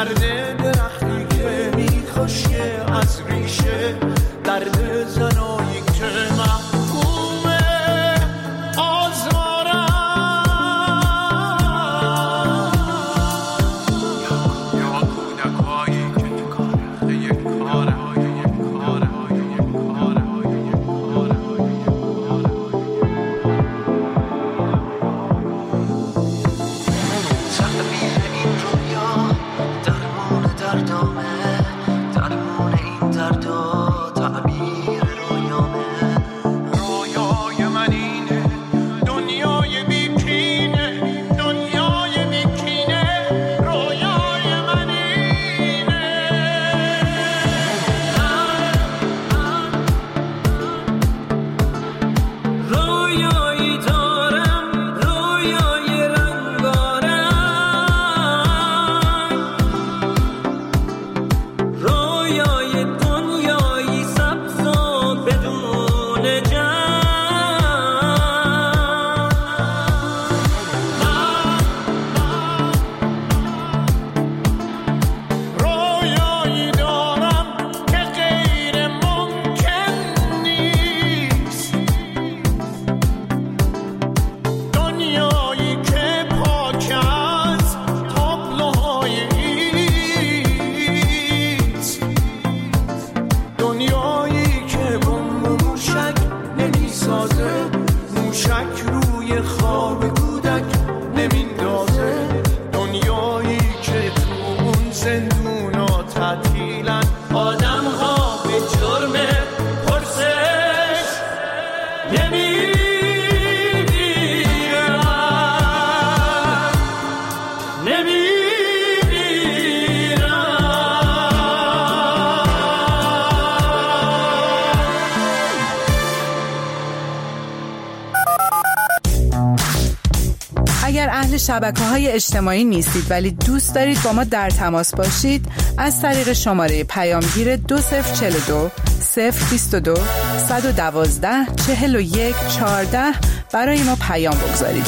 درد درختی که میخوشه از ریشه، درد زنایی که محکومه آزارم. یا کودکایی که یک کاره شبکه‌های اجتماعی نیستید ولی دوست دارید با ما در تماس باشید، از طریق شماره پیامگیر 2042 022 112 41 14 برای ما پیام بگذارید.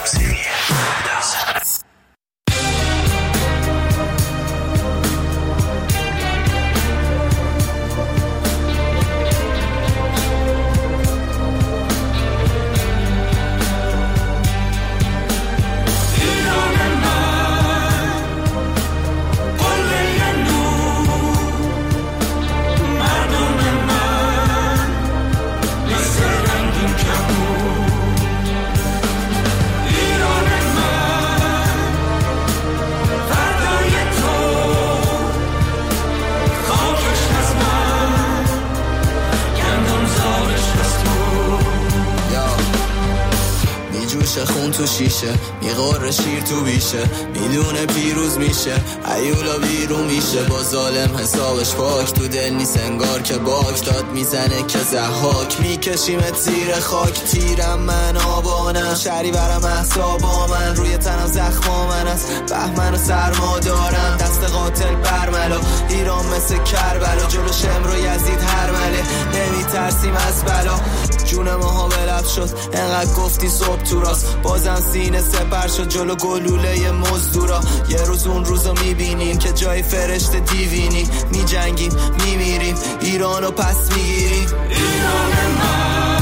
خون تو شیشه میقاره شیر تو بیشه، میدونه پیروز میشه ایولا بیرون میشه، با ظالم حسابش پاک تو دل نیست انگار که باک داد میزنه که زحاک، میکشیمت زیر خاک تیرم من آبانم، شری برم احسابا من، روی تنم زخما من است بهمن و سرما دارم، دست قاتل برملا ایران مثل کربلا، جلو شمر و یزید هرمله نمیترسیم از بلا، جون ماها بلب شد انقدر گفتی صبح تو راست، بازم سینه سپر شد جلو گلوله مزدورا، یه روز اون روزو میبینیم که جای فرشته دیوینی، میجنگیم میمیریم ایرانو پس میگیریم، ایران من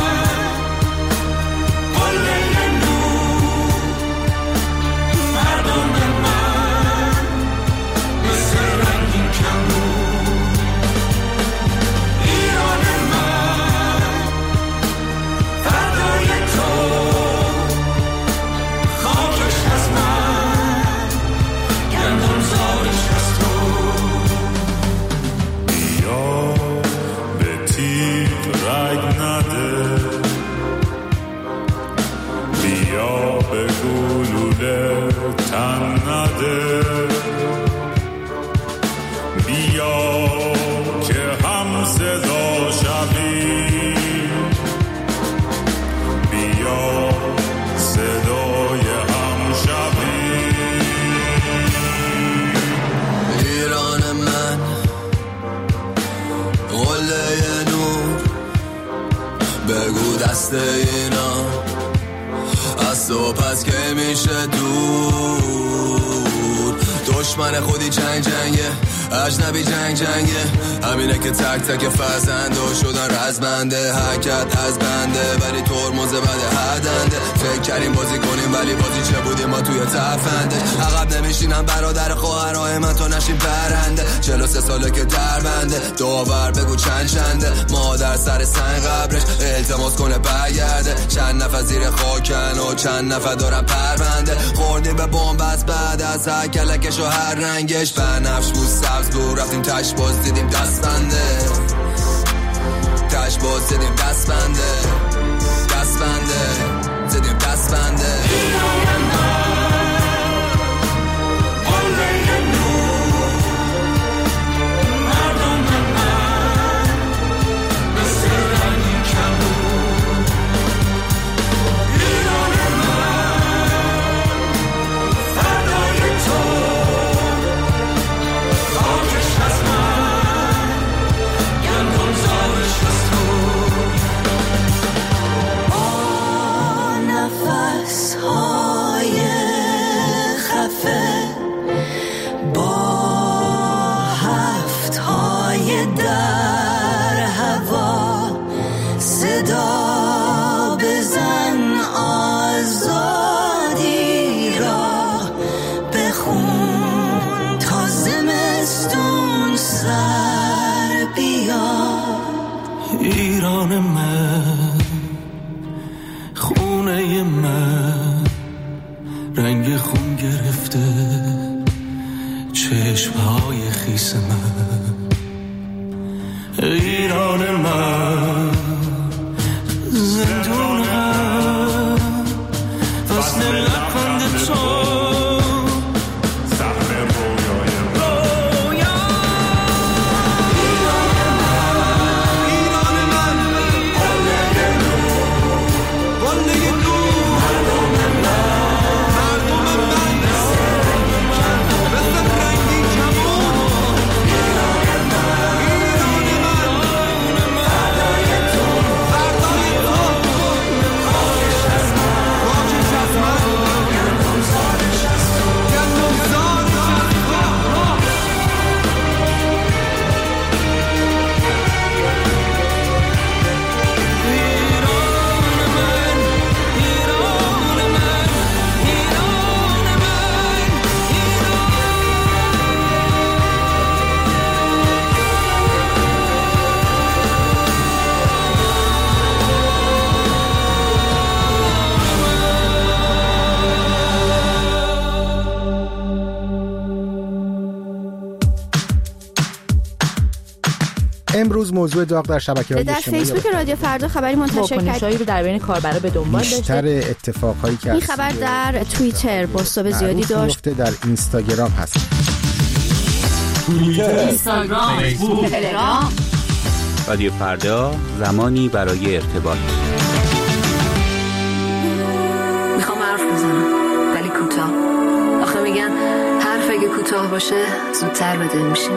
قله نور، مردم من مثل رنگین کمون، ایران من فردای تو خاکش از من گندم زارش از تو، بیا به تیغ رگ نده، بیا به گلوله تن نده، بیا که هم صدا شوی، بیا صدای هم شوی، ایران من قله نور، بگو دست اینا از تو پس که میشه دور، تو دشمن خودی جنگه اجنبی جنگه همینه که تک تک فرزندو شدن رزمنده حرکت از بنده ولی ترمز بده هدنده فکر کردیم بازی کنیم ولی بازی چه بودیم ما توی تفنده عقب نمیشینم برادر خواهرای من تا نشیم پرنده 43 ساله که دربنده داور بگو چند چنده مادر سر سنگ قبرش التماس کنه برگرده چند نفر زیر خاکن و چند نفر دارن پرونده خوردیم به بنبست بعد از هر کلکش و هر رنگش بنفش بود سبز بود رفتیم تش باز دیدیم دست بنده تش باز دیدیم دست بنده دست بنده دیدیم دست بنده ایران من خونه من رنگ خون گرفته چشمهای خیس من ایران من زندون من وصل لبخند تو امروز موضوع داغ در شبکه‌های اجتماعی در فیسبوک رادیو فردا خبری منتشر کرد رو در بین کاربرا به دنبال داشته. بیشتر اتفاقایی که این خبر در توییتر پست‌های زیادی داشت. در اینستاگرام هست. اینستاگرام، فیسبوک، تلگرام. رادیو فردا زمانی برای ارتباط. میخوام حرف بزنم ولی کوتاه. آخه میگن حرف اگه کوتاه باشه زودتر به دل میشینه.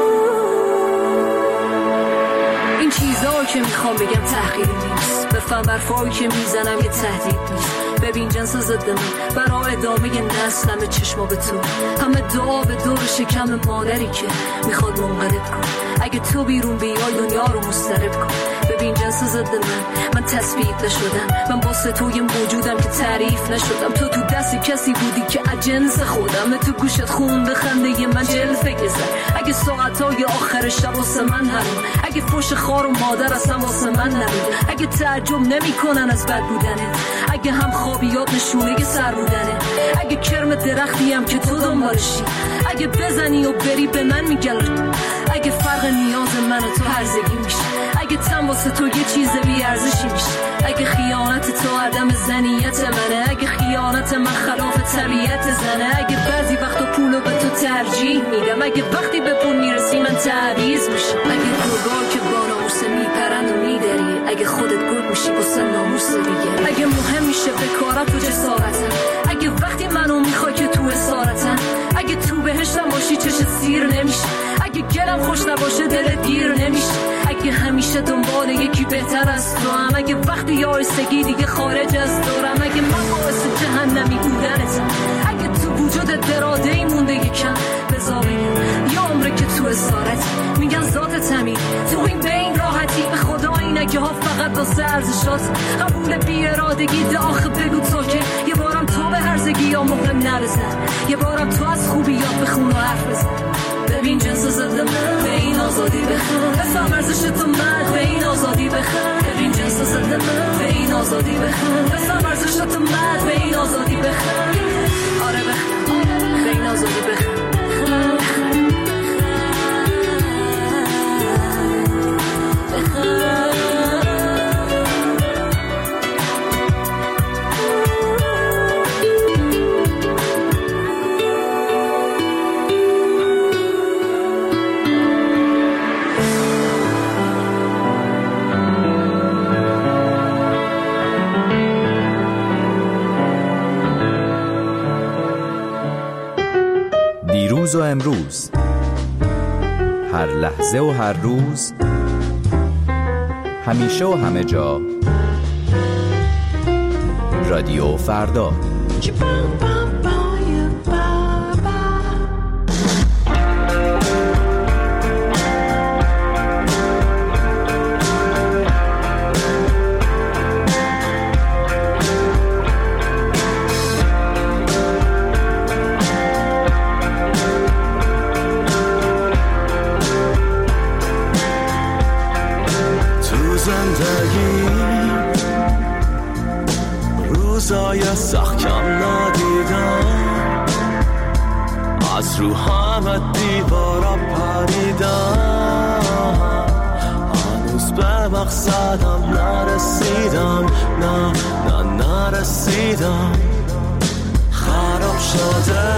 این چیزا که میخوام بگم تحقیری نیست، بفهم برفایی که میزنم یه تهدید نیست. ببین جنس ضد من برای ادامه نسلم چشما به تو، همه دعا به دور شکم مادری که میخواد منقلب کن. اگه تو بیرون بیای دنیا رو مضطرب کن. ببین جنس ضد من تثبیت نشدم، من واسه توی موجودم که تعریف نشدم. تو دست کسی بودی که اجنس خودم، تو گوشت خونده خنده من جلفه گذر. اگه ساعتای آخر شب واسه من هرون، اگه فوش خار و مادر اصلا واسه من نبود، اگه تعجب نمی کنن از بد بودنه، اگه هم خوابیات نشونه سر بودنه، اگه کرم درختیم که تو دنبالشی، اگه بزنی و بری به من میگل، اگه فرق نیاز من و تو هرزگی میشه، اگه تن واسه تو یه چیز بیارزشی میشه، اگه خیانت تو عدم زنیت منه، اگه خیانت من خلاف طبیعت زنه، اگه بعضی وقتا پولو به تو ترجیح میدم، اگه وقتی به پول میرسی من تعویض میشم، اگه گرگا که با ناموس میپرند و میدری، اگه خودت گرگ میشی واسه ناموس دیگه، اگه مهم میشه بکارت و جسارتن، اگه وقتی منو میخوای که تو اسارتن، اگه تو بهشتم باشی چشت سیر نمیشه، اگه گلم خوش نباشه دلت گیر نمیشه، اگه همیشه دنبال یکی بهتر از تو هم، اگه وقتی یایستگی دیگه خارج از دورم، اگه من باعث جهنمی بودنتم، اگه تو وجود درادهی مونده یکم بزا بگم یه عمره که تو اسارتی میگن ذات تمیم تو این بین راحتی به خدا این نگه ها فقط واسه ارزشات قبول بی ارادگی داخل بگو تو که یه بارم تو به هرزگی یا مهم نرسن یه بارم تو از خوبیات بخون و حرف بزن ببین جنس زده من به این آزادی بخون بفهم ارزش تو مرد به این آزادی بخون ببین جنس زده من به این آزادی بخون بفهم ارزش تو مرد به این آزادی بخون آره بخون به این آزادی بخون دیروز و امروز، هر لحظه و هر روز، همیشه و همه جا، رادیو فردا. روزای سخت کم ندیدم از رو همه دیوارا پریدم هنوز به مقصدم نرسیدم نه نرسیدم خراب شده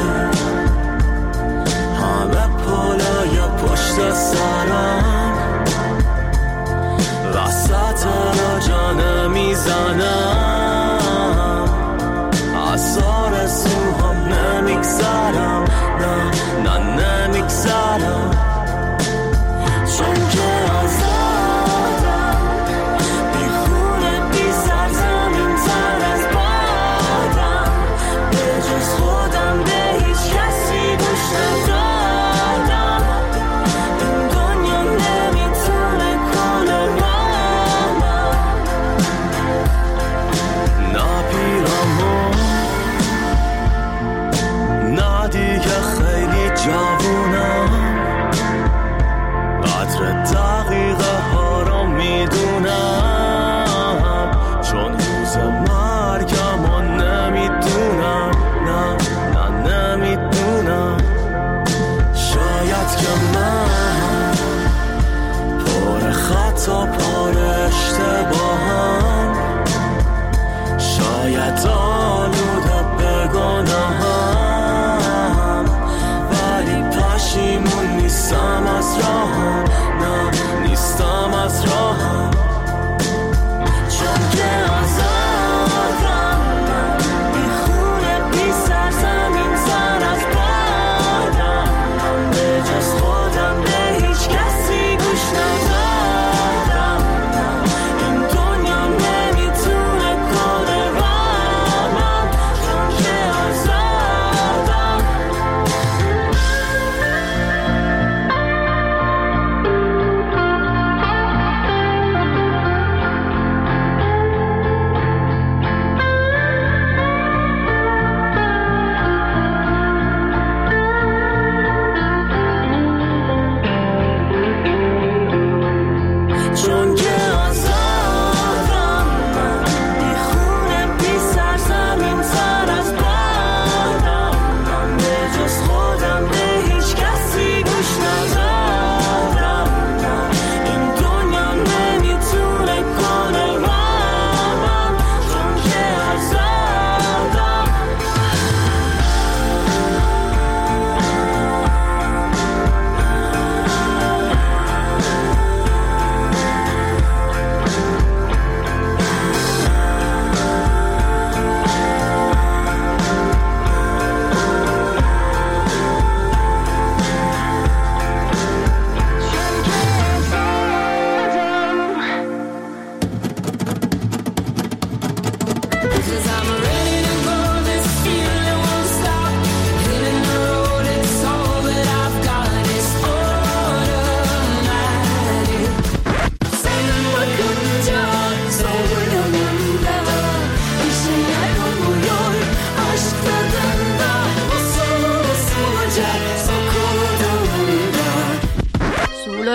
همه پلای پشت سرم وسط را جانه میزنم آثار سوهم نمیگذارم نه نمیگذارم چون که آزادم بی خونه بی سرزمین تر از بادم به جز خودم به هیچ کسی گوش ندادم این دنیا نمیتونه کنه رامم نپیرم نه دیگه خیلی جوونم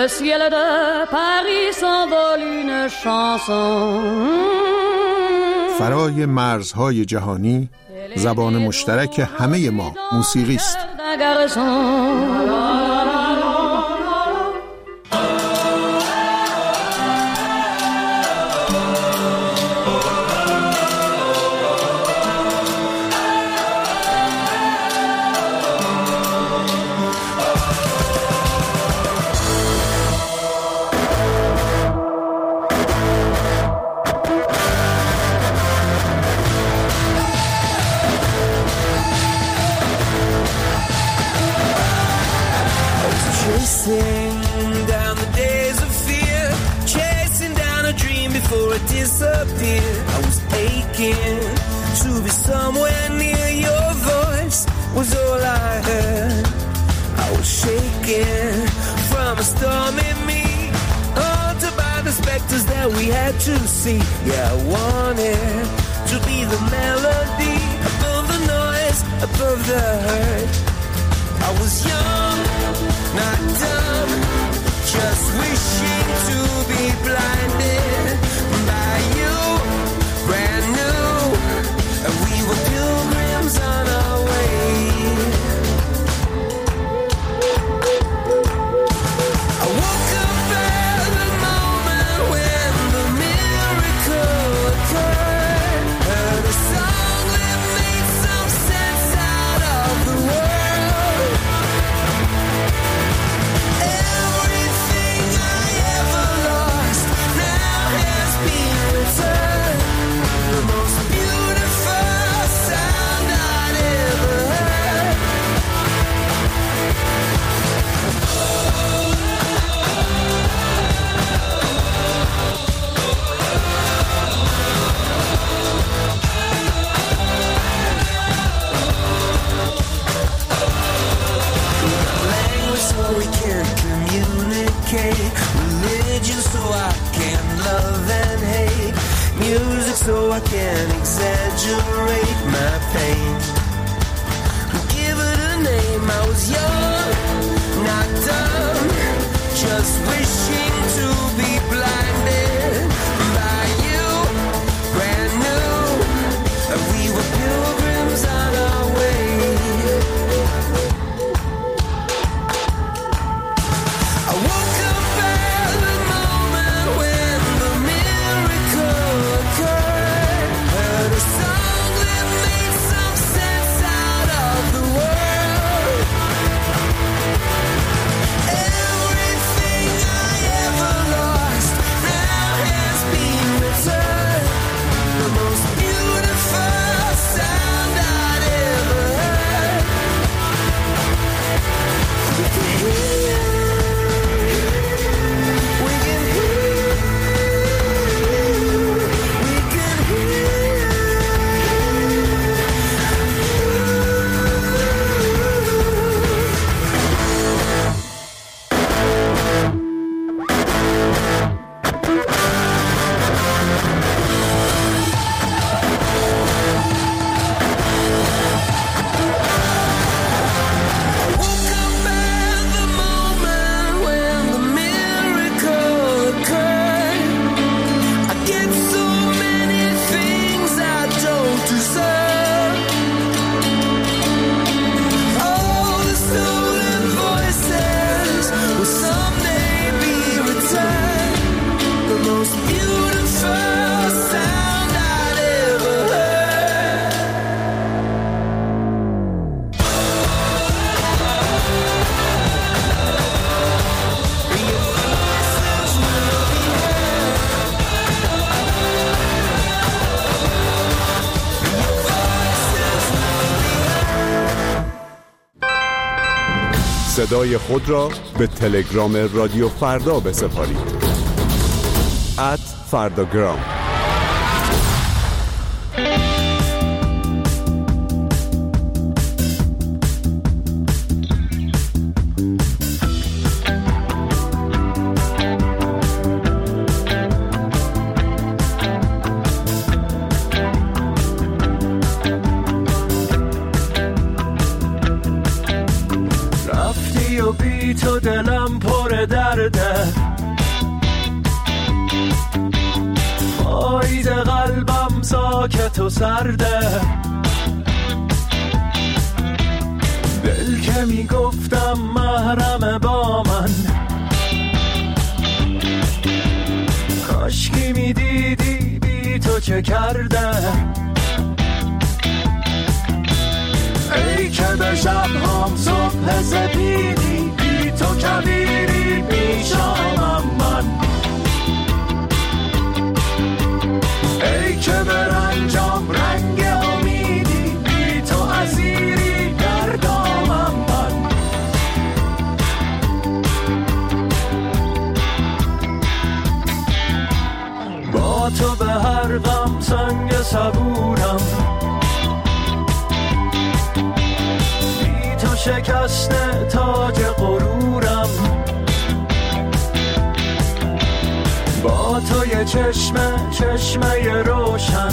ciel de Paris s'envole une chanson. فرای مرزهای جهانی زبان مشترک همه ما موسیقی است. Down the days of fear, chasing down a dream before it disappeared. I was aching to be somewhere near. Your voice was all I heard. I was shaking from a storm in me, haunted by the specters that we had to see. Yeah, I wanted to be the melody above the noise, above the hurt. I was young, not dumb, just wishing to be blinded by you, brand new. We were pilgrims on our way. I woke up at the moment when the miracle occurred. Heard a song that made some sense out of the world. Everything I ever lost now has been returned. The most beautiful sound I'd ever heard. Language so we can communicate, religion so I can love and hate, music so I can exaggerate my pain. Give it a name. I was young, not dumb, just wishing to be blinded by you, brand new. We were pilgrims on our way. I woke up at the moment when the miracle occurred. Heard a song that made some sense out of the world. Everything I ever lost now has been returned. The most beautiful sound I'd ever heard. We can hear. We can hear. We can hear. Woke up at the moment when the miracle occurred. I get so many things I don't deserve. All the stolen voices will someday be returned. The most beautiful sound I'd ever heard. صدای خود را به تلگرام رادیو فردا بسپارید. @فرداگرام. رفتی و بی تو دلم پر درده، پاییز قلبم ساکت و سرده. دل که میگفتم محرم با من، کاشکی میدیدی بی تو چه کرده. ای که به شب هم صبح سپیدی، بی تو کبیری پیشامم من. ای که به رنجام رنگ امیدی، بی تو اسیری در دامم من. با تو به هر غم سنگ صبورم، بی تو شکسته تاج غرورم. با تو یه چشمه روشن،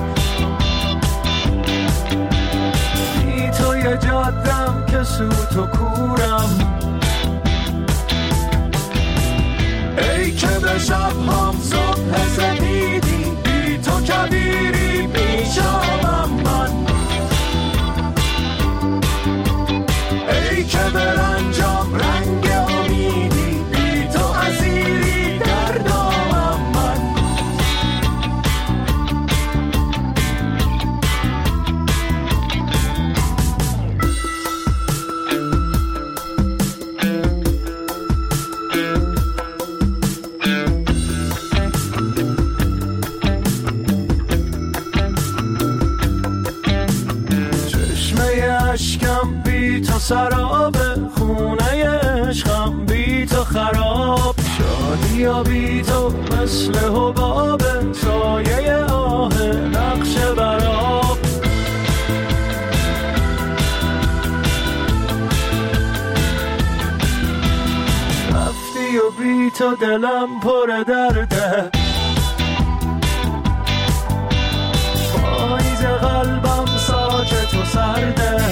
بی تو یه جادم که سوت و کورم. ای که به شب هم صبح سپیدی، بی تو کبیری پیشامم من. ای که به رنجام رنگ امیدی، بی تو اسیری در دامم من. اشکم بی تو سراب، خونه عشقم بی تو خراب. شادی یا بی تو مثل حباب، سایه آه نقش براب. رفتی و بی تو دلم پر درده، پاییز قلبم ساکت و سرده.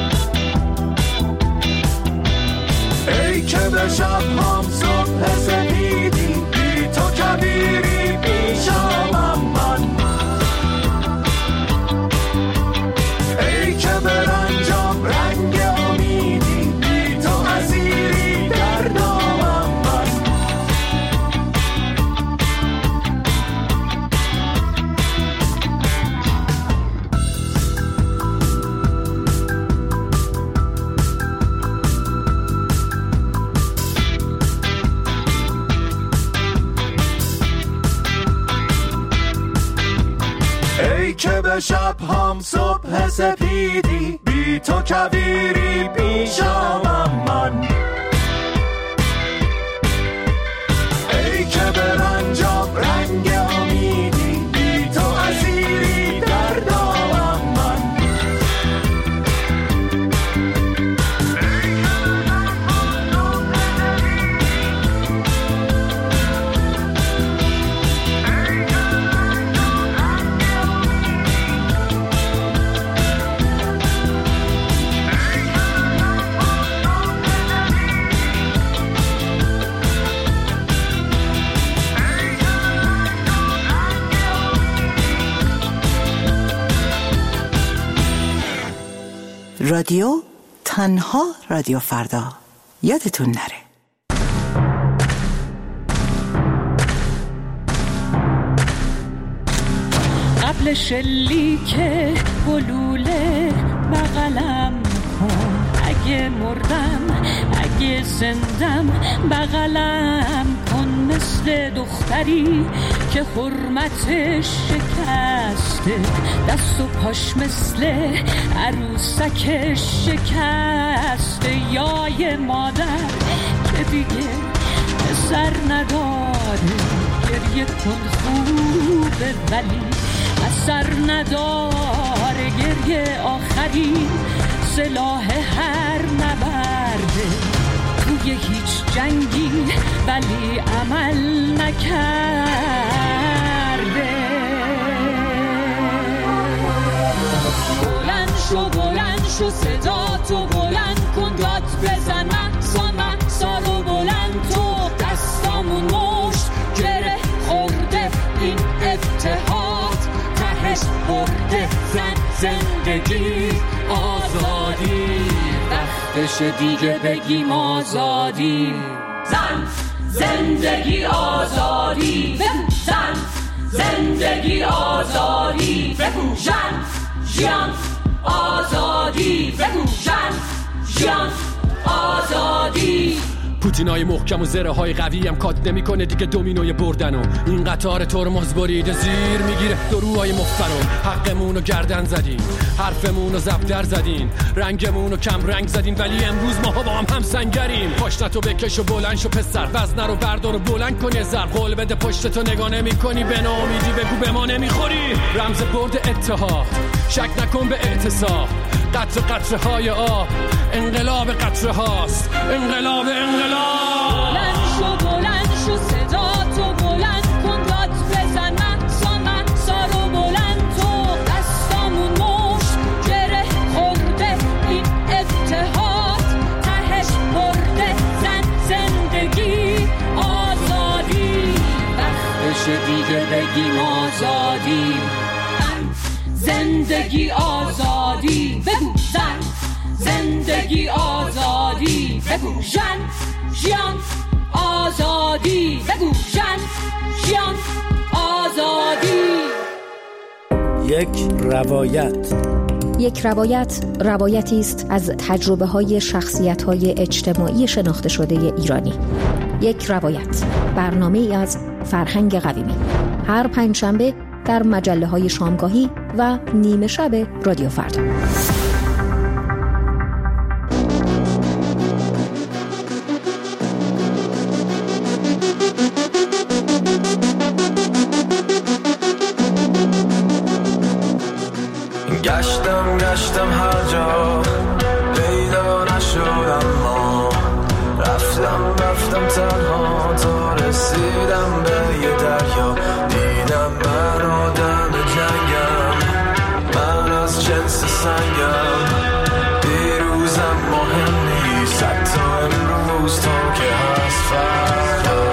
ای که به شب هم صبح سپیدی، بی تو کبیری پیشامم من. ای که به رنجام رنگ امیدی، بی تو اسیری در دامم من. ای که به شب هم صبح سپیدی، بی تو کبیری پیشامم من. ای که به رنجام رنگ امیدی، بی تو اسیری در دامم من. رادیو تنها رادیو فردا، یادتون نره. قبل شلیک گلوله بغلم کن، اگه مردم اگه زندم بغلم کن. مثل دختری که حرمتش شکسته، دست و پاش مثل عروسکش شکسته. یا یه مادر که دیگه سر نداره، گریه کن خوبه ولی اثر نداره. گریه آخری سلاح هر نبرده، توی هیچ جنگی ولی عمل نکرده. بلند شو صدا تو بلند کن، داد بزن مهسا زندگی آزادی، وقتش دیگه بگیم آزادی. زن زندگی آزادی، زن زندگی آزادی، ژن ژیان آزادی، ژن ژیان آزادی. پوتینای محکم و زره های قوی هم کات نمی کنه دیگه دومینوی بردن و این قطار ترمز بریده زیر میگیره دروهای مفرم. حقمون رو گردن زدین، حرفمون رو زبدر زدین، رنگمون رو کم رنگ زدین، ولی امروز ماها با هم سنگریم. پاشنتو بکش و بلند شو پسر، وزنه رو بردار و بلند کن یه زر، قول بده پشتتو نگاه نمی کنی، به ناامیدی بگو به ما نمیخوری. رمز برد اتحاد، شک نکن به اعتصاب، قطره قطره های آب، انقلاب قطره هاست، انقلاب انقلاب. بلند شو صدا تو بلند کن، داد بزن مقصا رو بلند تو، دستامون مش گره خورده این اتحاد، تهش برده زن زندگی آزادی، وقتش دیگه بگیم آزادی. زندگی آزادی، بگو زن زندگی آزادی، بگو ژن ژیان آزادی، بگو ژن ژیان آزادی. یک روایت روایتی است از تجربه های شخصیت های اجتماعی شناخته شده ایرانی. یک روایت، برنامه ای از فرهنگ قویمی، هر پنجشنبه در مجله های شامگاهی و نیمه شب رادیو فردا. گشتم هر جا پیدا نشدم، ما رفتم تنها تا رسیدم به یه دریا، دیدم من آدم جنگم، من از جنس سنگم، دیروزم مهم نیست حتی امروز تا که هست فردا.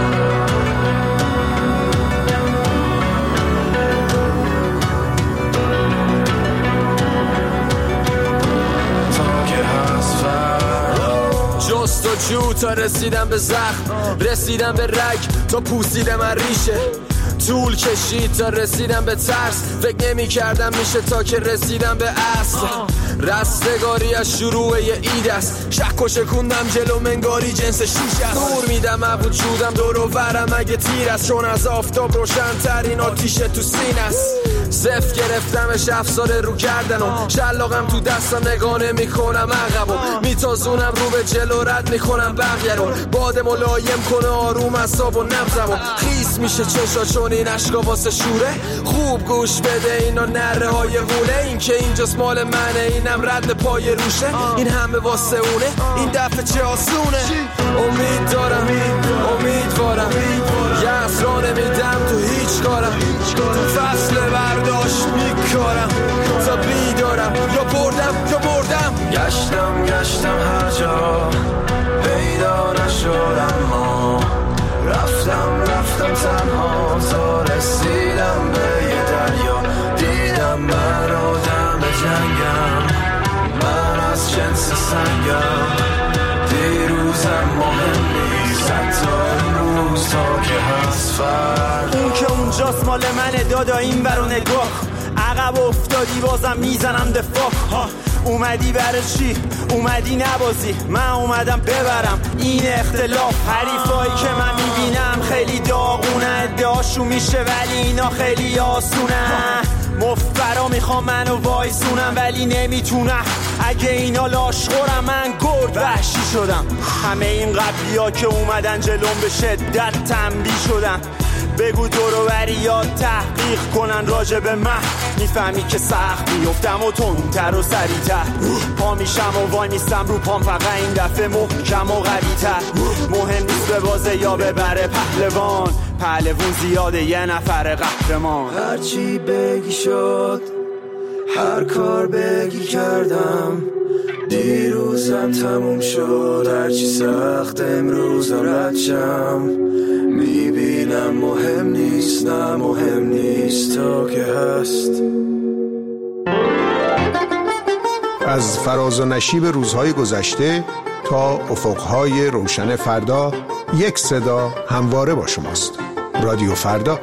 جست و جو تا رسیدم به زخم، رسیدم به رگ تا پوسیدم من ریشه، طول کشید تا رسیدم به ترس، فکر نمی کردم میشه تا که رسیدم به اصل. رستگاری از شروع یه اید است، شک و شکوندم جلو منگاری جنس شیش است، دور میدم عبود شودم دور و برم اگه تیر است، چون از آفتاب روشن ترین آتیش تو سین است. صف گرفتمش افسار رو کردن و شلاقم تو دستم نگاه نمی کنم عقب و میتازونم رو به جلو رد میکنم بقیه رو، باد ملایم کنه آروم اعصاب و نبضم و خیس میشه چشا چون این عشقا واسه شوره. خوب گوش بده اینا نره های غوله، این که اینجاست مال منه اینم رد پای روشه، این همه واسه اونه این دفعه چه آسونه. امید دارم امیدوارم یه اسرا نمیدم تو هیچ کارم، تو فصل برداشت میکارم تا بیدارم، یا بردم گشتم هر جا پیدا نشدم، ما رفتم تنها تا رسیدم به یه دریا، دیدم من آدم جنگم، من از جنس سنگم، دیروزم مهم نیست حتی امروز تا که هست فردا. اون که اونجاست مال منه دادا، این برو نگاه، عقب افتادی بازم میزنم دفاع. اومدی برای چی؟ اومدی نبازی، من اومدم ببرم این اختلاف. حریفایی که من میبینم خیلی داغونه، ادعاشون میشه ولی اینا خیلی آسونه، مفبرا میخوام منو وایسونم ولی نمیتونم، اگه اینا لاشخورم من گرد وحشی شدم. همه این قبلیا که اومدن جلوم به شدت تنبیه شدن، بگو دورو بریات تحقیق کنن راجع به من، میفهمی که سخت میفتم و تندتر و سریعتر، پا میشم و وای میستم رو پام، فقط این دفعه محکم و قوی‌تر. مهم نیست به بازه یا ببره پهلوون زیاده یه نفر قهرمان. هرچی بگی شد، هر کار بگی کردم، دیروزم تموم شد، هرچی سخت امروزم رد شم، میبینم مهم نیست، نه مهم نیست تا که هست. از فراز و نشیب روزهای گذشته تا افقهای روشن فردا، یک صدا همواره با شماست. رادیو فردا.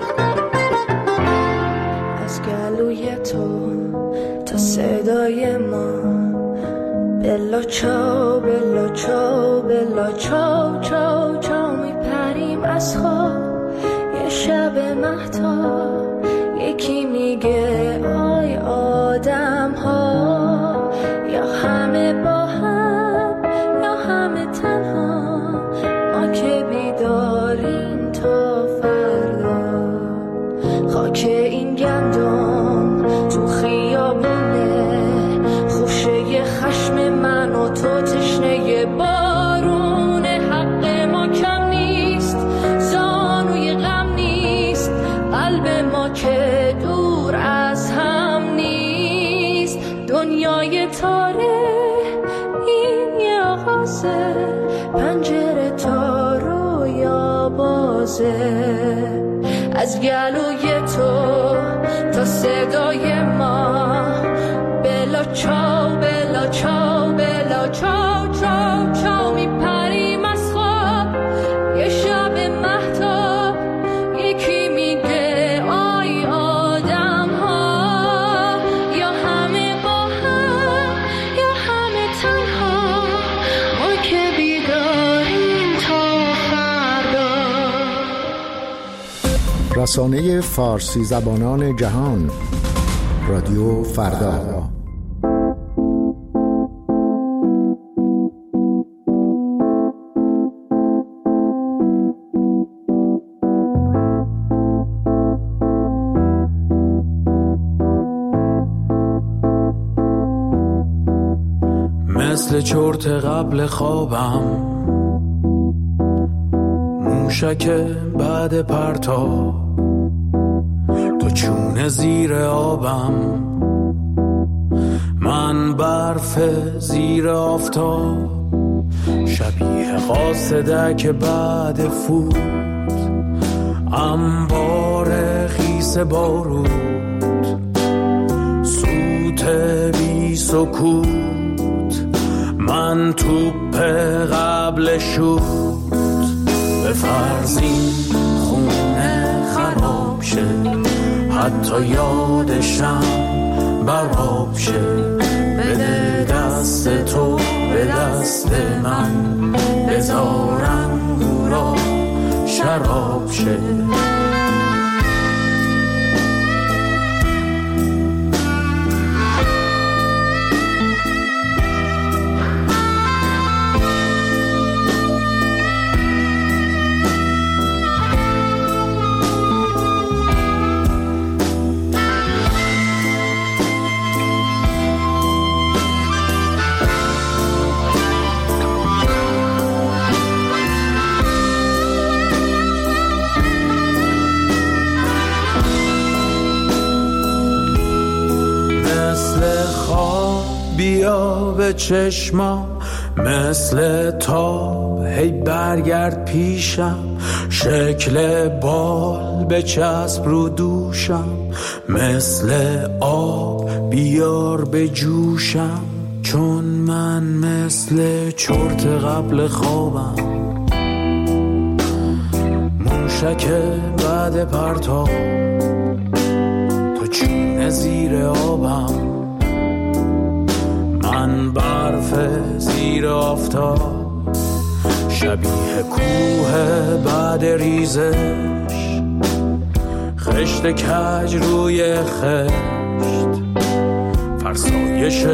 از گلوی تو تا صدای ما، بلا چاو بلا چاو بلا چاو چاو چاو میپریم از خواب. یه شب مهتاب یکی میگه آی آدم ها، یا همه با هم یا همه تنها، ما که بیداریم تا فردا. خاک این گندم تو خیابونه، خوشه خشم من و تو تشنه بارونه. حق ما کم نیست، زانوی غم نیست، قلب ما که دور از هم نیست. دنیای تاره این یه آغازه، پنجره تا رویا بازه. از گلوی تو تا صدای ما، بلا چاو بلا چاو بلا چاو چاو چاو میپریم از خواب. یه شب مهتاب یکی میگه آی آدم ها، یا همه با هم یا همه تنها، ما که بیداریم تا فردا. رسانه فارسی زبانان جهان، رادیو فردا. مثل چرت قبل خوابم، موشک بعد پرتاب، تو چونه زیر آبم، من برف زیر آفتاب. شبیه قاصدک بعد فوت، انبار خیس بارود، سوت بی سکوت، من توپ قبل شوت. به فرضین خونه خراب شه، حتی یادشم براب شه. بده دست تو به دست من، بذارم گورا شراب شه. بیا به چشمام مثل تاب، هی برگرد پیشم، شکل بال به چسب رو دوشم. مثل آب بیار به جوشم، چون من مثل چرت قبل خوابم، موشک بعد پرتاب، تو چونه زیر آبم، من برف زیر آفتاب. شبیه کوه بعد ریزش، خشت کج روی خشت، فرسایش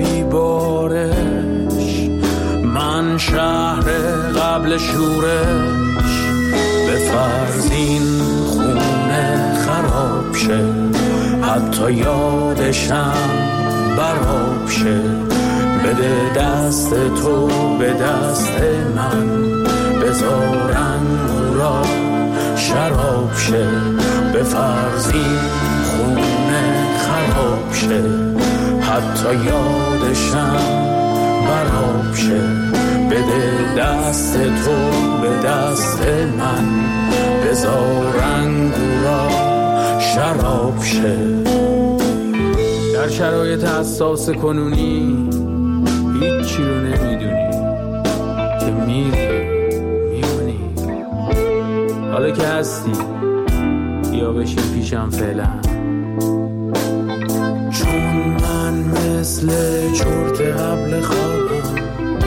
بیبارش، من شهر قبل شورش. به فرزین خونه خراب شه، حتی یادشم براب شه. بده دست تو به دست من، بذارن را شراب شه. به فرزین خونه خراب شه، حتی یادشم براب شه. بده دست تو به دست من، بذارن را شراب شه. در شرایط حساس کنونی میمونی حالا که هستی بیا بشین پیشم فعلا، چون من مثل چرت قبل خوابم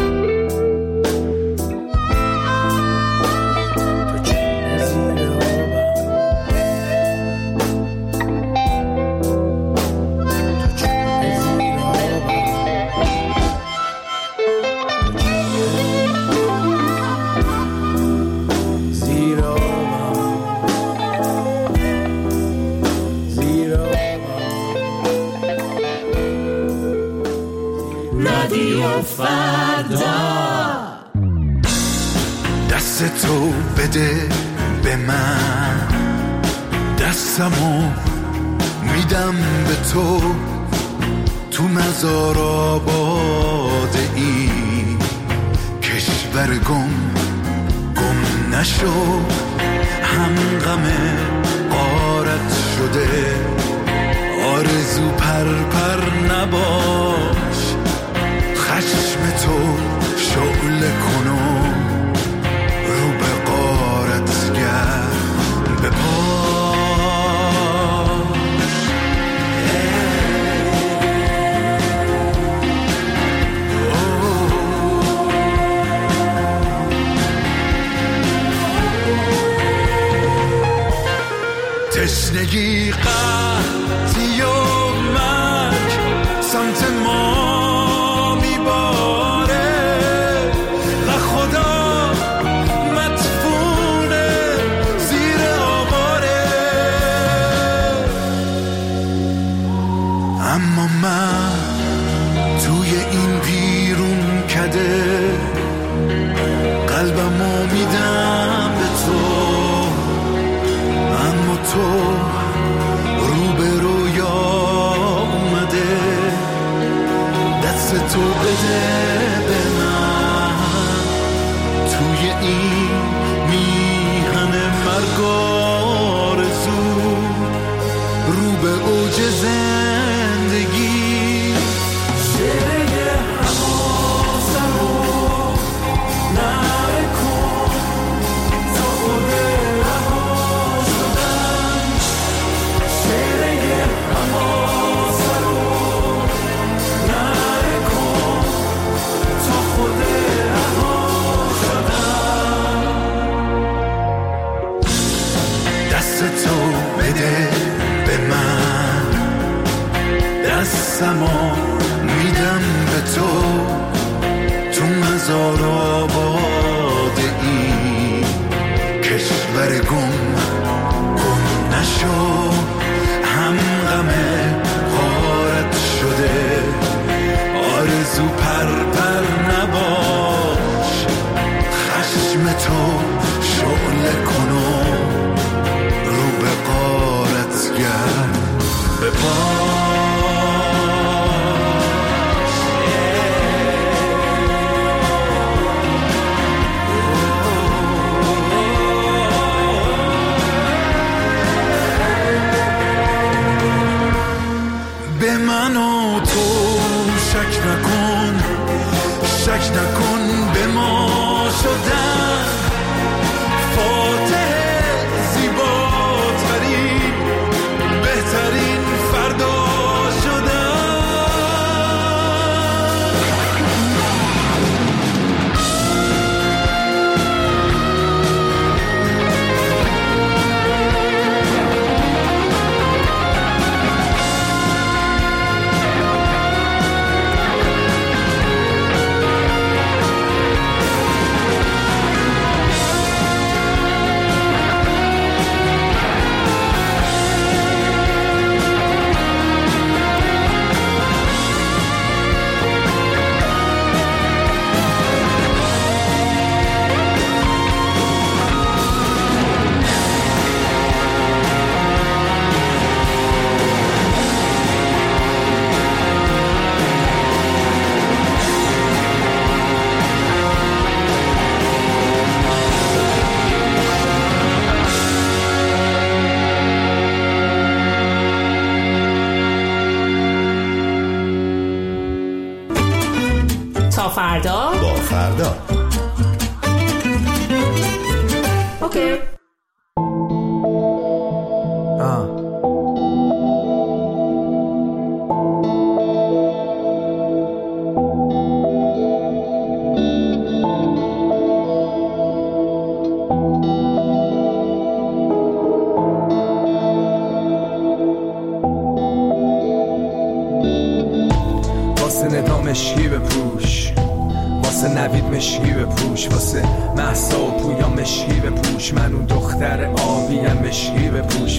دست تو بده به من، دستمو میدم به تو، تو مزار آباد این کشور گم نشو، هم غم غارت شده آرزو پر نباش، خشم تو شعله کنو رو به غارت گرد به پاش. تشنگی قحطی و مرگ سمت ما میباره و خدا مدفونه زیر آواره، اما من توی این بیرون کده قلبمو میدم به تو، اما تو رو به رویا اومده، دست تو بده به من، توی این میهن مرگ آرزو رو به اوج زندگی. شعره حواسم رو نکن تا خود رها شدم، شعره حواسم رو نکن تا خود رها شدم. دست تو بده به من، دستمو میدم به تو، تو مزار آباد این کشور گم نشو، هم غم غارت شده آرزو پر نباش، خشم تو شعله کنو رو به غارت گرد به پاش. به من و تو شک نکن، شک نکن به ما شدن، فاتح زیباترین بهترین فردا شدن. تا فردا با فردا. اوکی. مشکی بپوش، واسه نوید مشکی بپوش، واسه مهسا و پویا مشکی بپوش، من اون دختر آبیم مشکی بپوش،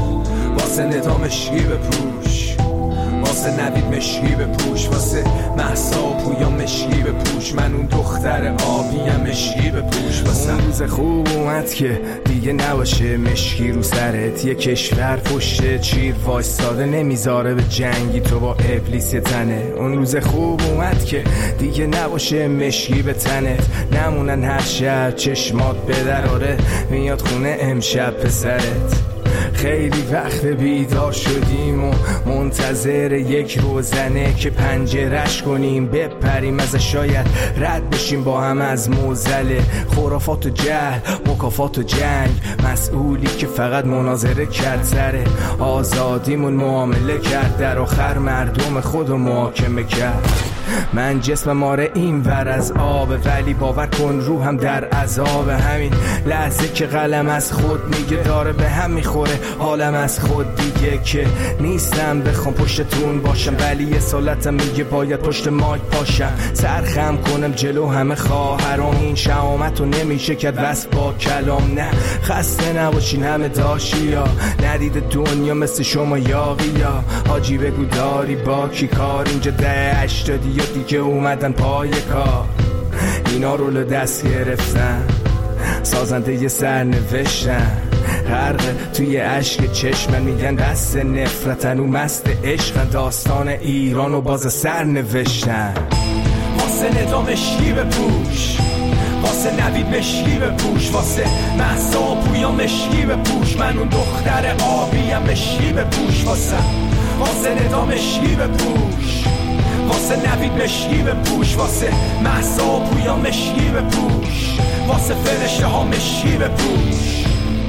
واسه ندا مشکی بپوش، واسه نوید مشکی بپوش، واسه مهسا و پویا مشکی بپوش، من اون دختر آبیم مشکی بپوش. اون روز خوب اومد که دیگه نباشه مشکی رو سرت، یه کشور پشت چیر وایستاده نمیذاره به جنگی تو با ابلیس تنه. اون روز خوب اومد که دیگه نباشه مشکی به تنت، نمونن هر شب چشمات بدراره میاد خونه امشب پسرت. خیلی وقت بیدار شدیم و منتظر یک روزنه که پنجرش کنیم بپریم ازش، شاید رد بشیم با هم از موزل خرافات و جهل، مکافات و جنگ. مسئولی که فقط مناظره کرد سر آزادیمون معامله کرد، در آخر مردم خودو محاکمه کرد. من جسمم آره این ور از آب، ولی باور کن روحم در عذاب. همین لحظه که قلم از خود میگه داره به هم میخوره حالم از خود دیگه، که نیستم بخوام پشتتون باشم، ولی یه سالتم میگه باید پشت مایک پاشم، سرخم کنم جلو همه خواهرام. این شهامت رو نمیشه کرد وصف با کلام. نه خسته نباشین همه داشیا، ندیده دنیا مثل شما یاقیا. حاجی بگو داری با کی کار، اینجا 80 یا دیگه اومدن پای کار، اینا رول دست گرفتن، سازنده یه سر نوشتن، غرق توی عشق چشمن، میگن دست نفرتن و مست عشقن، داستان ایران و باز سر نوشتن. واسه ندا مشکی بپوش، واسه نوید مشکی بپوش، واسه مهسا و پویا مشکی بپوش، من اون دختر آبیم مشکی بپوش، واسه ندا مشکی بپوش، واسه نوید مشکی بپوش، واسه مهسا و پویا مشکی بپوش، واسه فرشته ها مشکی بپوش.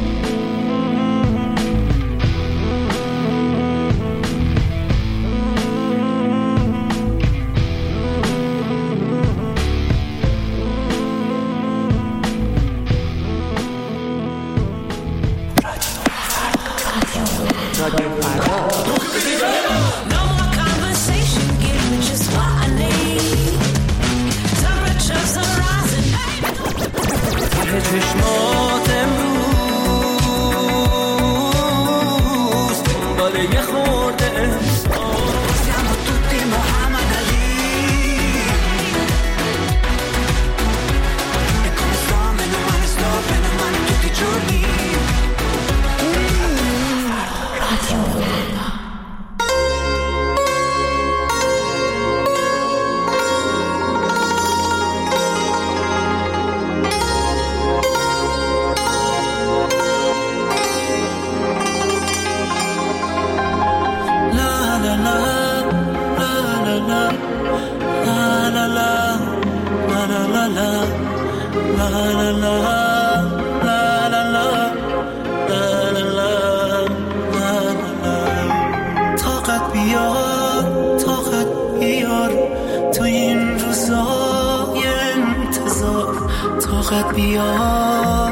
چشمات امروز دنباله یه خورده siamo tutti Muhammad Ali e come sto meno male tutti i giorni. طاقت بیار تو این روزای انتظار، طاقت بیار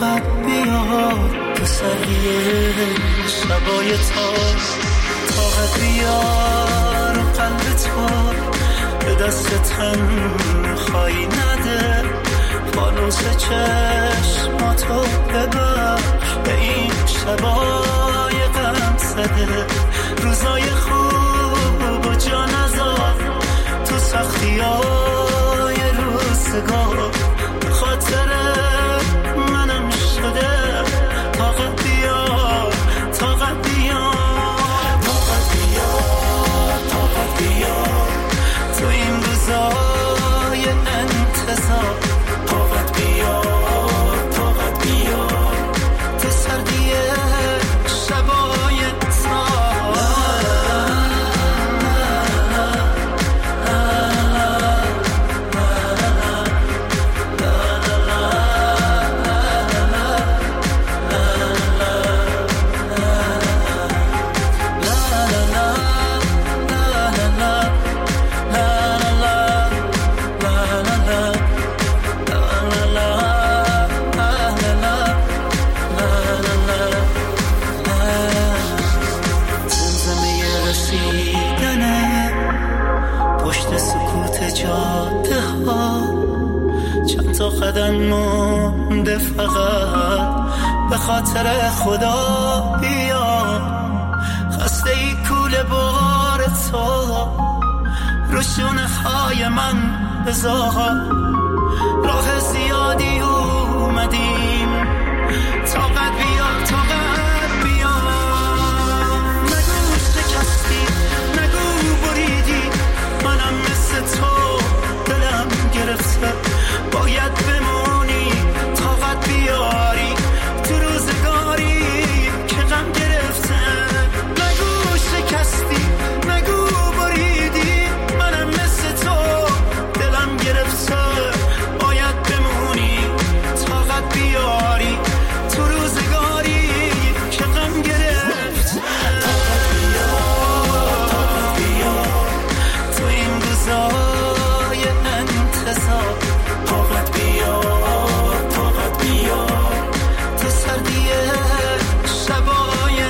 تو سریع شبای تار، طاقت بیار قلب تو به دست تنهایی نده، فانوس چشماتو ببر به این شبای غم زده، روزای خوب و جا نذار تو سختیای روزگار، به خاطر منم شده طاقت بیار تو این روزای انتظار، طاقت بیار مونده فقط به خاطر خدا بیا. خسته ای کوله بار تو رو شونه های من بذار. راه زیادی اومدیم، طاقت بیا طاقت بیا. نگو شکستی، نگو بریدی، منم مثل تو دلم گرفته. باید بمونی، طاقت بیاری تو روزگاری که غم گرفته. نگو شکستی، نگو بریدی، منم مثل تو دلم گرفته. باید بمونی، طاقت بیاری تو روزگاری که غم گرفته. طاقت بیا تو این روزای انتظار. طاقت بیا تو سردی شبای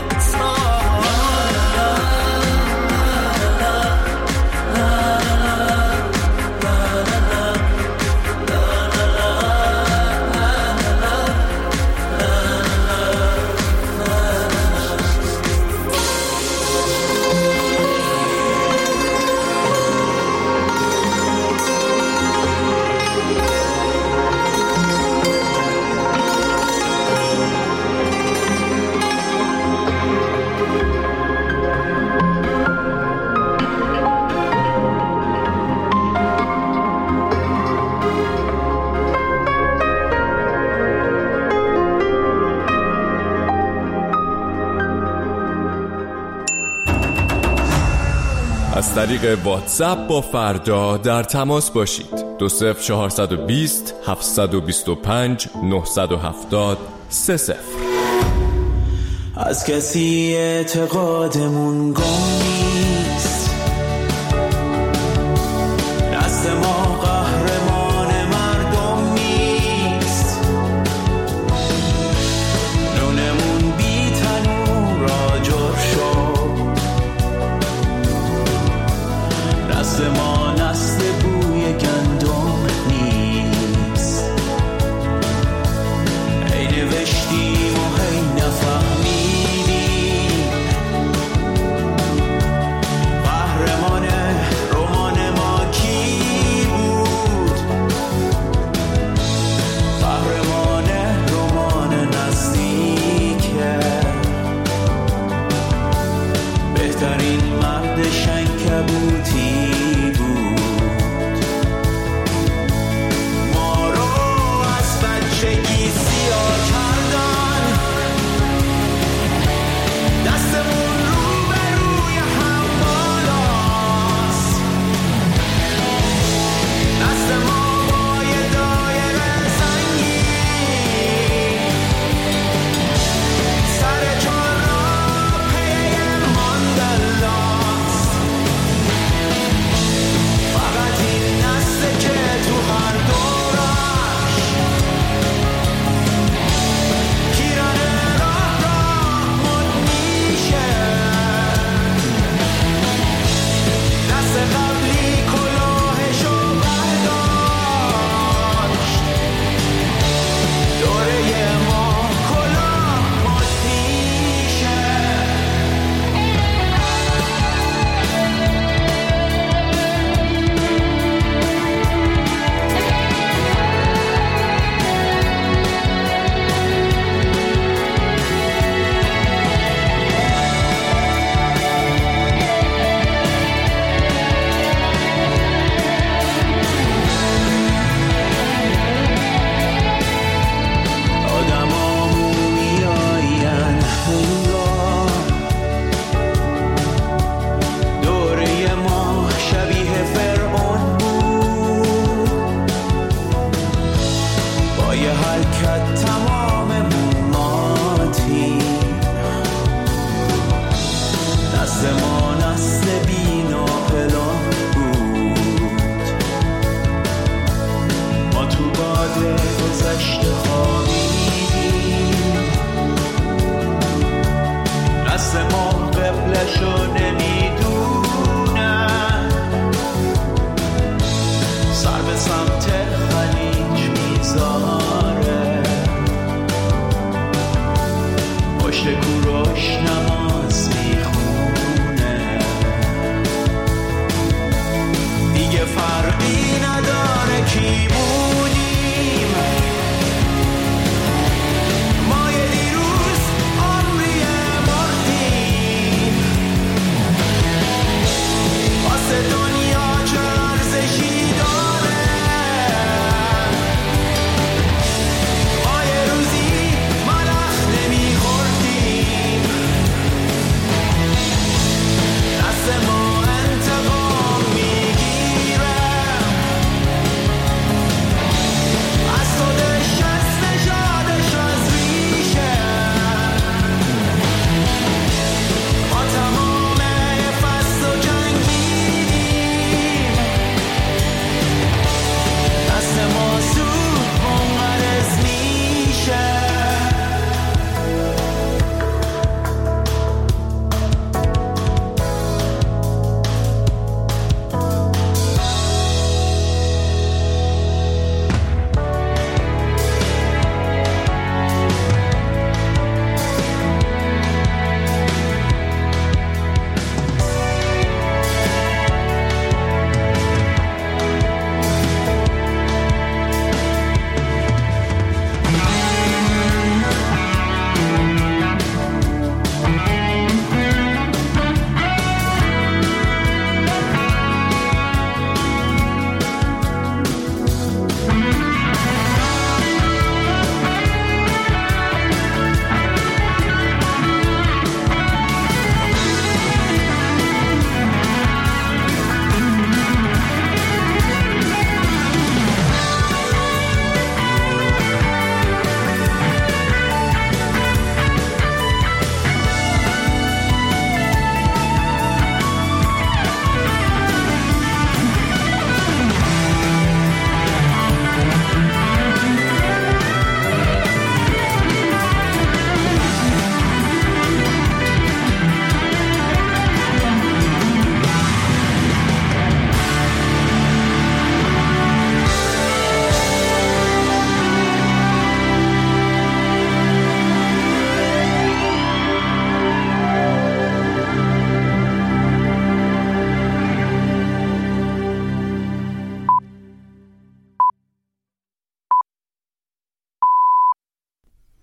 از طریق واتساپ با فردا در تماس باشید. 20420 725 970 30. از کسی اعتقادمون گم